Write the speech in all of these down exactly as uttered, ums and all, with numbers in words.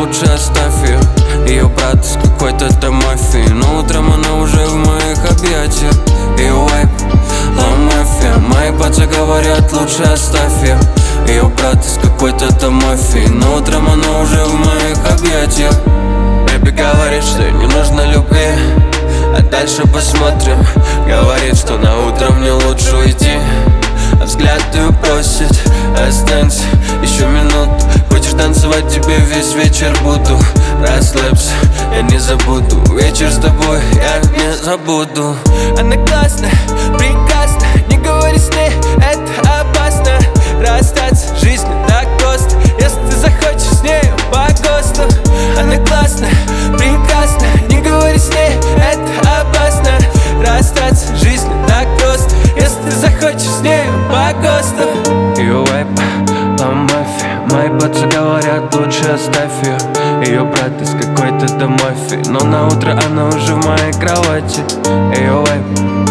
лучше оставь ее. Ее брат из какой-то там мафии, но утром она уже в моих объятиях. Ее вайб, ла мафия. Мои пацы говорят, лучше оставь ее. Ее брат из какой-то там мафии, но утром она уже в моих объятиях. Бэби говорит, что ей не нужно любви, а дальше посмотрим. Говорит, что на утро мне лучше уйти, а взгляд ее просит: останься еще минуту. Хочешь танцевать, тебе весь вечер буду. Расслабься, я не забуду. Вечер с тобой я не забуду. Она классная, прекрасная, не говори с ней, это опасно. Расстаться, жизнь не так просто, если ты захочешь с нею по ГОСТу. Она классная, прекрасная, не говори с ней, это опасно. Расстаться, жизнь не так просто, если ты захочешь с нею по ГОСТу. Ее вайб, ла мафия. Мои пацы говорят, лучше оставь ее. Ее брат из какой-то там мафии, но на утро она уже в моей кровати. Ее вайб,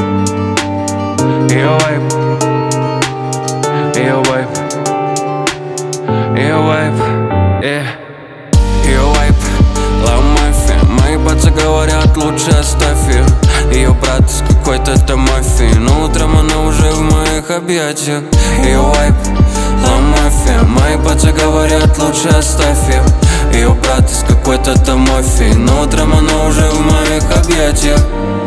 ее вайб, ее вайб, ее вайб, yeah. Ее вайб, ла мафия. Мои пацы говорят, лучше оставь ее. Ее брат из какой-то там мафии, но утром она уже в моих объятиях. Ее вайб, ла мафия. Мои пацы говорят, лучше оставь ее. Ее брат из какой-то там мафии, но утром она уже в моих объятиях.